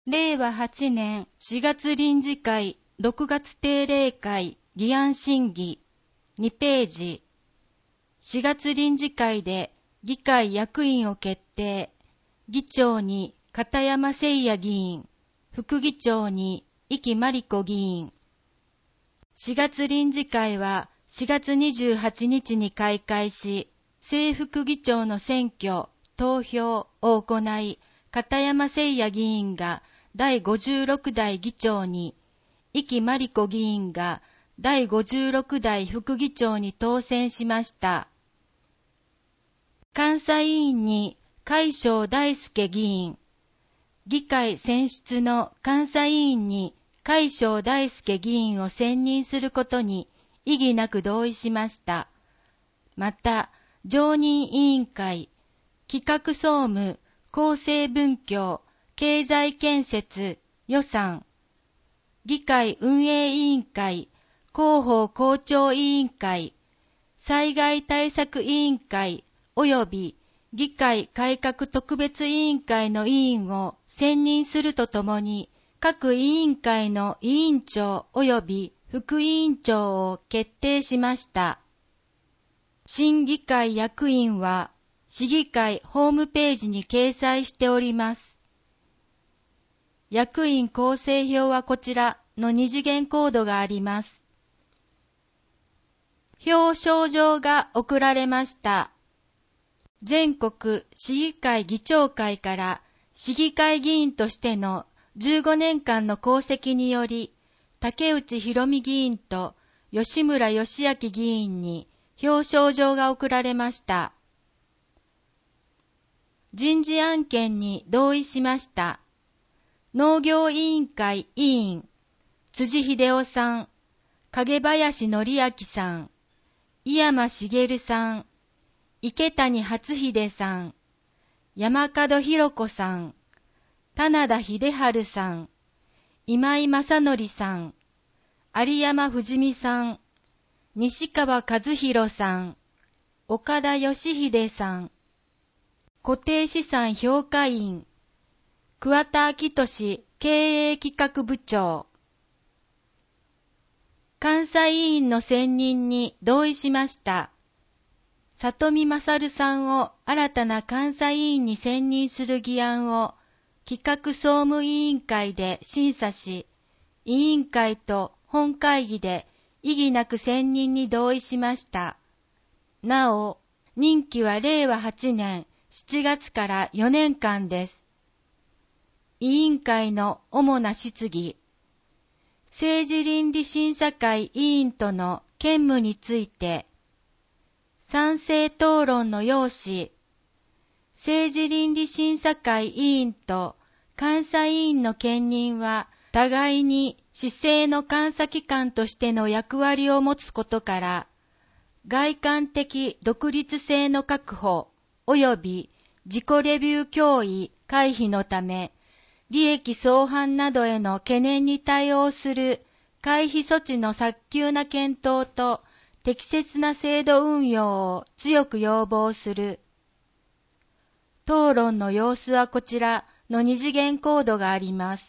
令和8年4月臨時会6月定例会議案審議2ページ。4月臨時会で議会役員を決定。議長に片山誠也議員、副議長に壱岐真理子議員。4月臨時会は4月28日に開会し、正副議長の選挙、投票を行い、片山誠也議員が第56代議長に、壱岐真理子議員が第56代副議長に当選しました。監査委員に海将大輔議員、議会選出の監査委員に海将大輔議員を選任することに異議なく同意しました。また、常任委員会、企画総務、厚生文教、経済建設、予算、議会運営委員会、広報校長委員会、災害対策委員会及び議会改革特別委員会の委員を選任するとともに、各委員会の委員長及び副委員長を決定しました。新議会役員は、市議会ホームページに掲載しております。役員構成表はこちらの二次元コードがあります。表彰状が贈られました。全国市議会議長会から市議会議員としての15年間の功績により、竹内博美議員と吉村義明議員に表彰状が贈られました。人事案件に同意しました。農業委員会委員、辻秀夫さん、影林則明さん、井山茂さん、池谷初秀さん、山門博子さん、棚田秀治さん、今井正則さん、有山富美さん、西川和弘さん、岡田義秀さん、固定資産評価員、桑田明俊経営企画部長。監査委員の選任に同意しました。里見勝さんを新たな監査委員に選任する議案を企画総務委員会で審査し、委員会と本会議で異議なく選任に同意しました。なお、任期は令和8年7月から4年間です。委員会の主な質疑。政治倫理審査会委員との兼務について、賛成討論の要旨。政治倫理審査会委員と監査委員の兼任は、互いに市政の監査機関としての役割を持つことから、外観的独立性の確保及び自己レビュー脅威回避のため、利益相反などへの懸念に対応する回避措置の早急な検討と適切な制度運用を強く要望する。討論の様子はこちらの二次元コードがあります。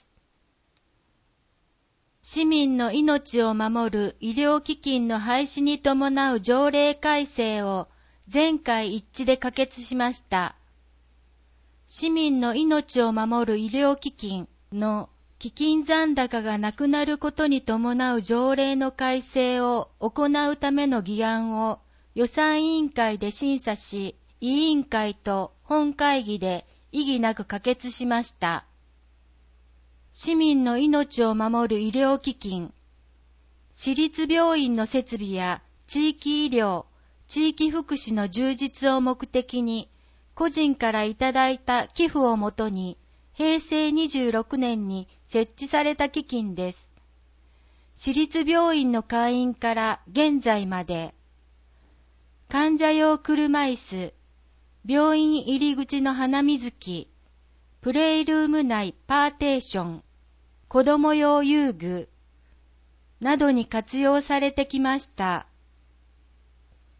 市民の命を守る医療基金の廃止に伴う条例改正を全会一致で可決しました。市民の命を守る医療基金の基金残高がなくなることに伴う条例の改正を行うための議案を予算委員会で審査し、委員会と本会議で異議なく可決しました。市民の命を守る医療基金、私立病院の設備や地域医療、地域福祉の充実を目的に、個人からいただいた寄付をもとに、平成26年に設置された基金です。私立病院の会員から現在まで、患者用車椅子、病院入り口の花水木、プレイルーム内パーテーション、子供用遊具などに活用されてきました。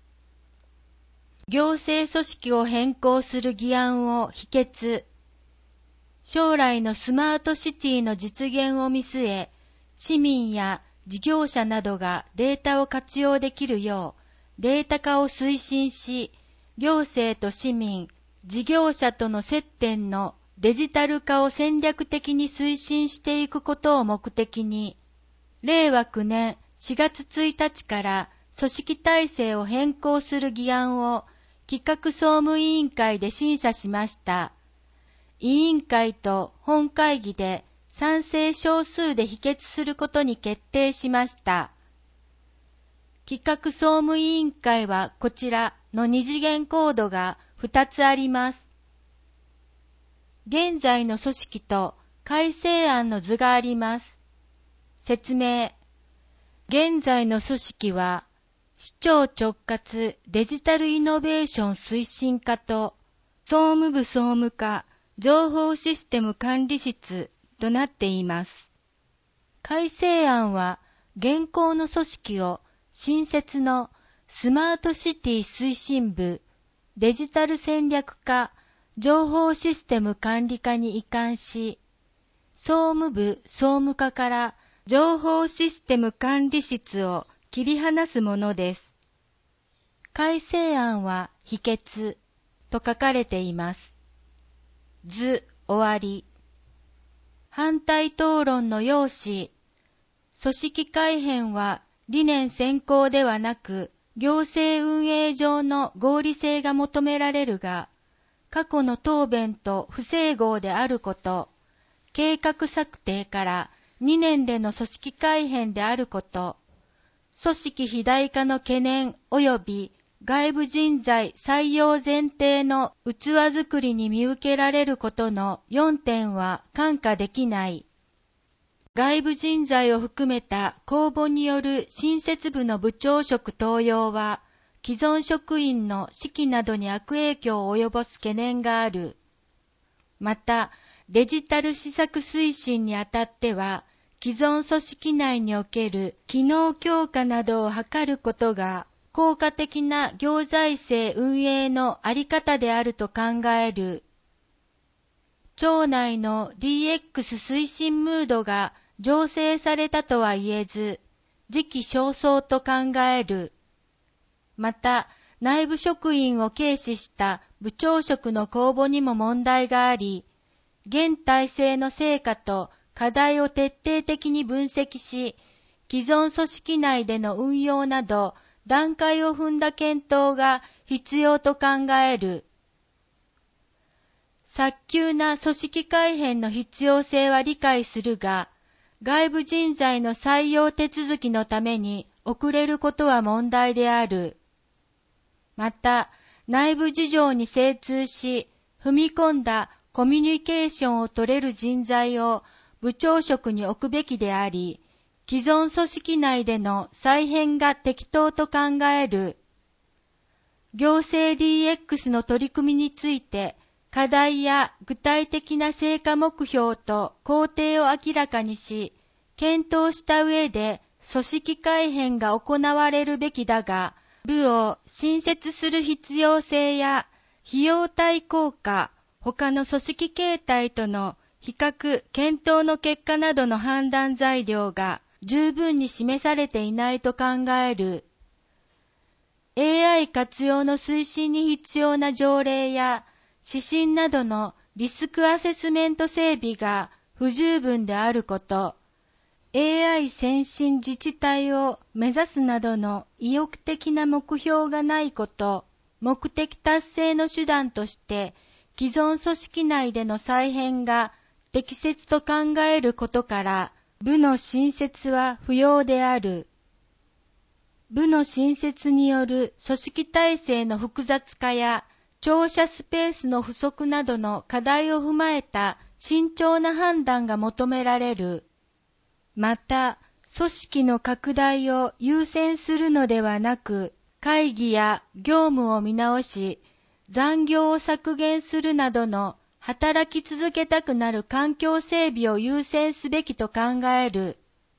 行政組織を変更する議案を否決。 将来のスマートシティの実現を見据え、市民や事業者などがデータを活用できるようデータ化を推進し、行政と市民、事業者との接点のデジタル化を戦略的に推進していくことを目的に、令和9年4月1日から組織体制を変更する議案を企画総務委員会で審査しました。委員会と本会議で賛成少数で否決することに決定しました。企画総務委員会はこちらの二次元コードが2つあります。現在の組織と改正案の図があります。説明。現在の組織は、市長直轄デジタルイノベーション推進課と、総務部総務課情報システム管理室となっています。改正案は、現行の組織を新設のスマートシティ推進部、デジタル戦略課、情報システム管理課に移管し、総務部総務課から情報システム管理室を切り離すものです。改正案は否決と書かれています。図終わり。反対討論の要旨。組織改編は理念先行ではなく、行政運営上の合理性が求められるが、過去の答弁と不整合であること、計画策定から2年での組織改編であること、組織肥大化の懸念及び外部人材採用前提の器作りに見受けられることの4点は看過できない。外部人材を含めた公募による新設部の部長職登用は、既存職員の士気などに悪影響を及ぼす懸念がある。また、デジタル施策推進にあたっては、既存組織内における機能強化などを図ることが、効果的な行財政運営のあり方であると考える。庁内の DX 推進ムードが醸成されたとは言えず、時期尚早と考える。また、内部職員を軽視した部長職の公募にも問題があり、現体制の成果と課題を徹底的に分析し、既存組織内での運用など段階を踏んだ検討が必要と考える。早急な組織改編の必要性は理解するが、外部人材の採用手続きのために遅れることは問題である。また、内部事情に精通し、踏み込んだコミュニケーションを取れる人材を部長職に置くべきであり、既存組織内での再編が適当と考える。行政 DX の取り組みについて、課題や具体的な成果目標と工程を明らかにし、検討した上で組織改編が行われるべきだが、部を新設する必要性や費用対効果、他の組織形態との比較・検討の結果などの判断材料が十分に示されていないと考える。AI 活用の推進に必要な条例や指針などのリスクアセスメント整備が不十分であること、AI 先進自治体を目指すなどの意欲的な目標がないこと、目的達成の手段として既存組織内での再編が適切と考えることから、部の新設は不要である。部の新設による組織体制の複雑化や庁舎スペースの不足などの課題を踏まえた慎重な判断が求められる。また、組織の拡大を優先するのではなく、会議や業務を見直し、残業を削減するなどの働き続けたくなる環境整備を優先すべきと考える。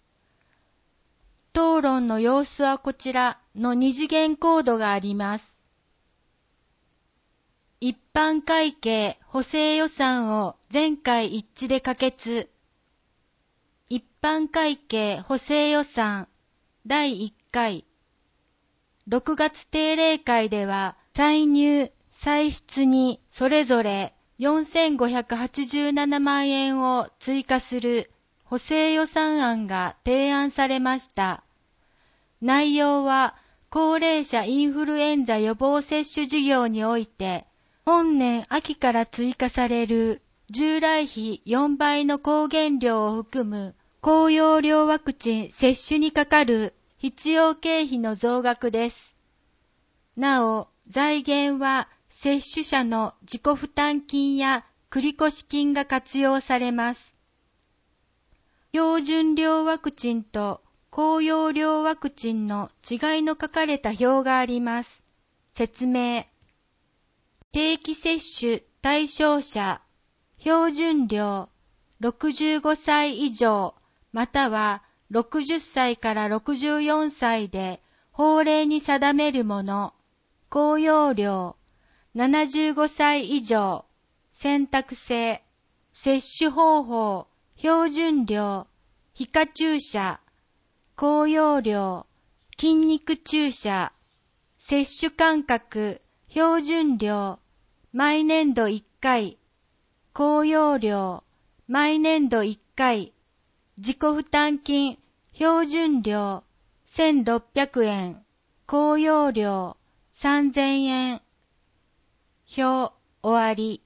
討論の様子はこちらの二次元コードがあります。 一般会計補正予算を全会一致で可決。一般会計補正予算第1回。6月定例会では歳入・歳出にそれぞれ4587万円を追加する補正予算案が提案されました。内容は高齢者インフルエンザ予防接種事業において本年秋から追加される従来比4倍の高原量を含む高用量ワクチン接種にかかる必要経費の増額です。なお、財源は接種者の自己負担金や繰越金が活用されます。標準量ワクチンと高用量ワクチンの違いの書かれた表があります。説明。定期接種対象者、標準量、65歳以上、または60歳から64歳で法令に定めるもの、高用量、75歳以上、選択制、接種方法、標準量、皮下注射、高用量、筋肉注射、接種間隔、標準量、毎年度1回、高用量、毎年度1回、自己負担金、標準量、1600円、高用量、3000円。表、終わり。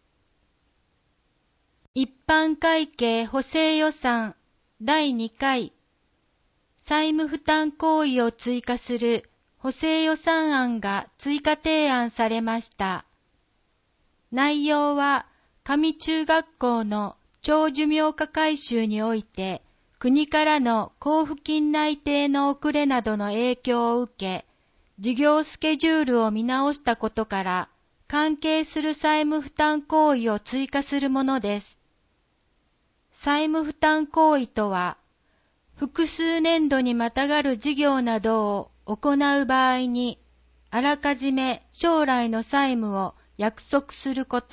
一般会計補正予算第2回。債務負担行為を追加する補正予算案が追加提案されました。内容は、上中学校の長寿命化改修において、国からの交付金内定の遅れなどの影響を受け、事業スケジュールを見直したことから、関係する債務負担行為を追加するものです。債務負担行為とは、複数年度にまたがる事業などを行う場合に、あらかじめ将来の債務を約束すること。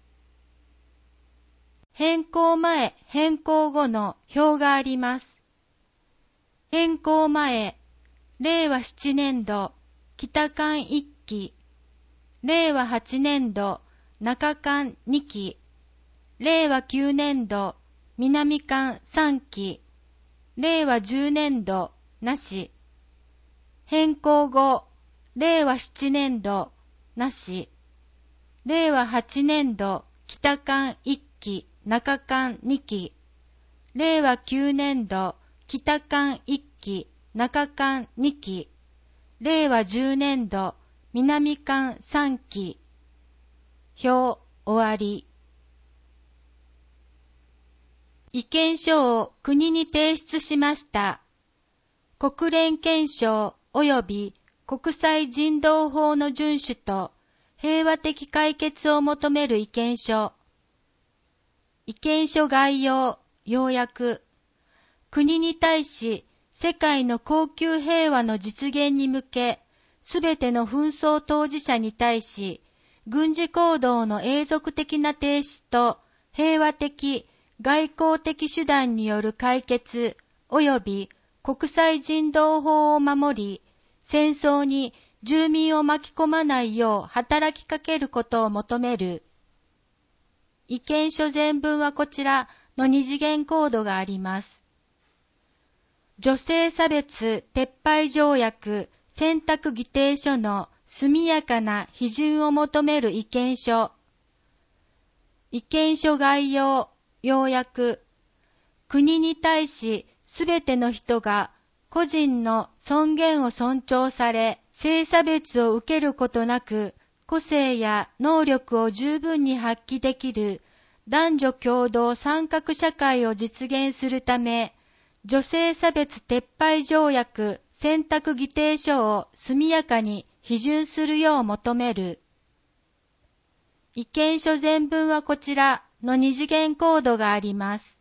変更前、変更後の表があります。変更前、令和7年度、北間1期、令和8年度、中間2期、令和9年度、南間3期、令和10年度、なし。変更後、令和7年度、なし。令和8年度、北間1期、中間2期。令和9年度、北間1期、中間2期。令和10年度、南間3期。表、終わり。意見書を国に提出しました。国連憲章及び国際人道法の遵守と平和的解決を求める意見書。意見書概要、要約。国に対し世界の恒久平和の実現に向け、すべての紛争当事者に対し、軍事行動の永続的な停止と平和的、外交的手段による解決及び国際人道法を守り、戦争に住民を巻き込まないよう働きかけることを求める。意見書全文はこちらの二次元コードがあります。女性差別撤廃条約選択議定書の速やかな批准を求める意見書。意見書概要、要約。国に対しすべての人が個人の尊厳を尊重され、性差別を受けることなく、個性や能力を十分に発揮できる男女共同参画社会を実現するため、女性差別撤廃条約選択議定書を速やかに批准するよう求める。意見書全文はこちらの二次元コードがあります。